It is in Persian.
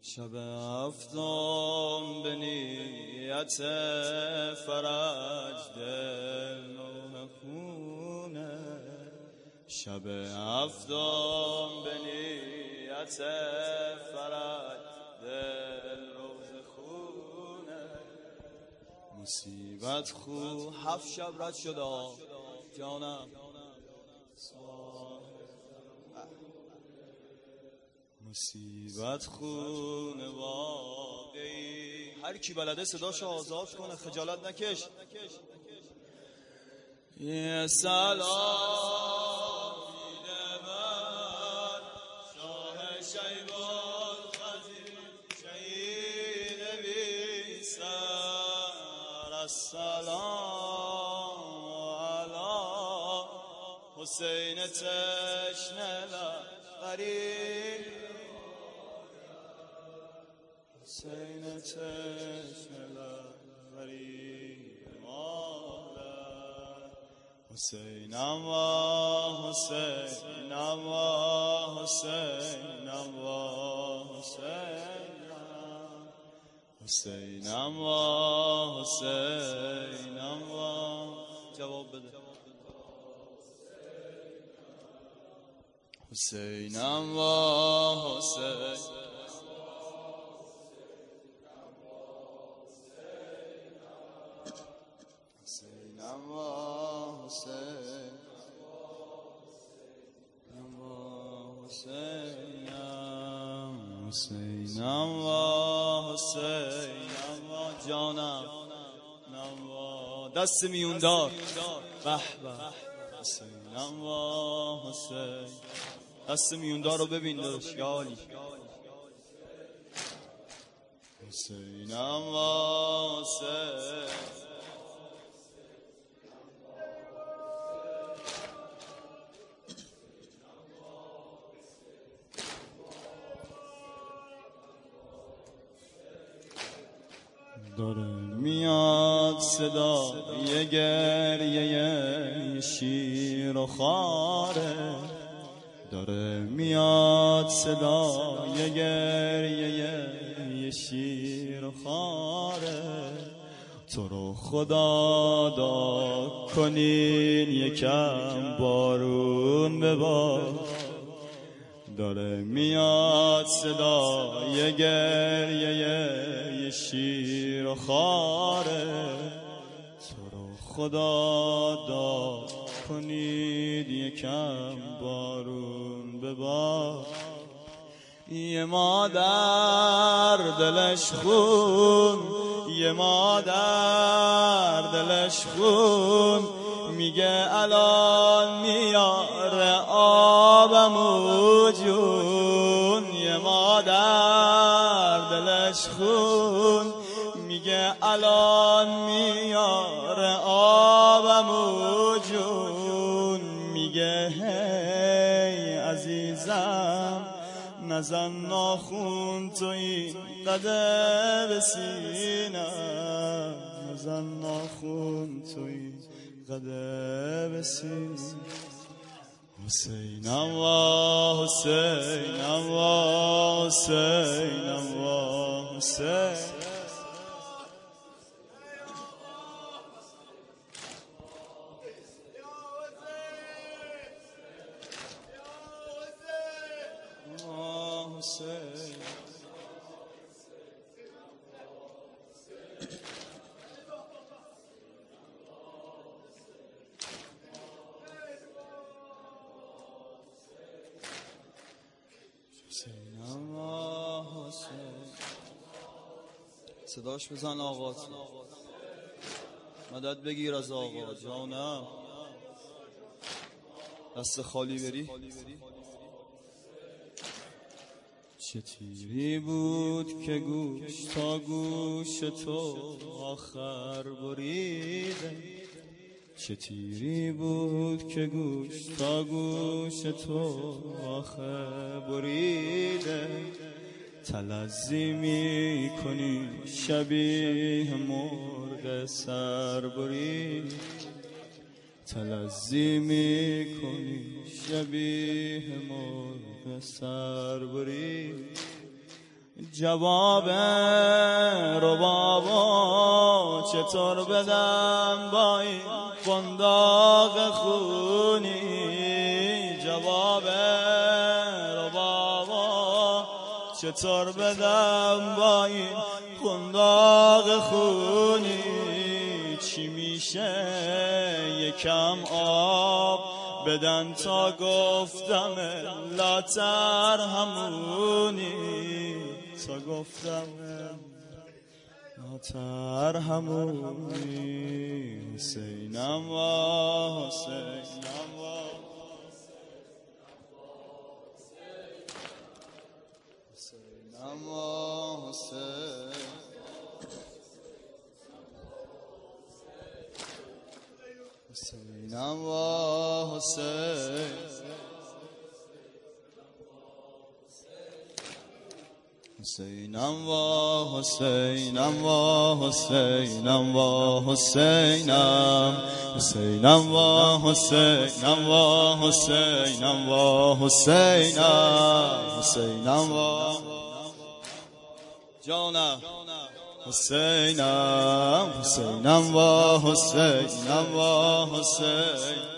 شب هفتم به نیت فرج دل نوح خونه، شب هفتم به نیت فرج دل روز خونه. مصیبت خو 7 شب رد شد جانم، مصیبت خونه واقعی. هر کی بلده صداشو آزاد کنه، خجالت نکش. یه سلام میده من شاه شیبان خزیر شهید بیسر، السلام علی حسین تشنه غریب، حسین تشنه غریب مادر، حسینم و حسینم و حسینم و حسینم، حسینم و حسینم و جواب بده. حسینم و حسین، حسینم و حسینم و حسینم، حسینم و حسینم و جانم نوا. دست میون دار به به، حسینم و حسین. دست میوندار رو ببین داشت یالی. حسینم و حسین، داره میاد صدای گریه شیر و خاره، داره میاد صدای گریه شیر و خاره. تو رو خدا دعا کنین یکم بارون ببار، داره میاد صدای گریه شیر و خاره. تو رو خدا دعا کنید یکم بارون ببار. یه مادر دلش خون، یه مادر دلش خون، میگه الان میاره آبمو جون. یه مادر دلش خون، میگه الان میاره آبمو جون. میگه هی عزیزم نزن ناخون تو این قده به سینم، نزن ناخون تو این قده به سینم. حسینم و حسینم و حسینم و حسین، صداش بزن آقا، مدد بگیر از آقا جانم. دست خالی بری. چه تیری بود که گوش تا گوش تو آخر بریده، چه تیری بود که گوش تا گوش تو آخر بریده. تلذی می کنی شبیه مرغ سربرید، تلذی می کنی شبیه مرغ سربرید. جواب رو بابا چطور بدم با این قنداق خونی؟ جواب رو بابا چطور بدم با این قنداق خونی؟ چی میشه یکم آب بدن تا گفتم لا ترحمونی، تا گفتم لا ترحمونی. حسینم و حسینم و حسینم و حسین، حسینم و حسین، حسینم و حسینم و حسینم و حسینم، حسینم و حسینم و حسینم و حسینم، حسینم و جانم حسینم، حسینم و حسینم و حسین.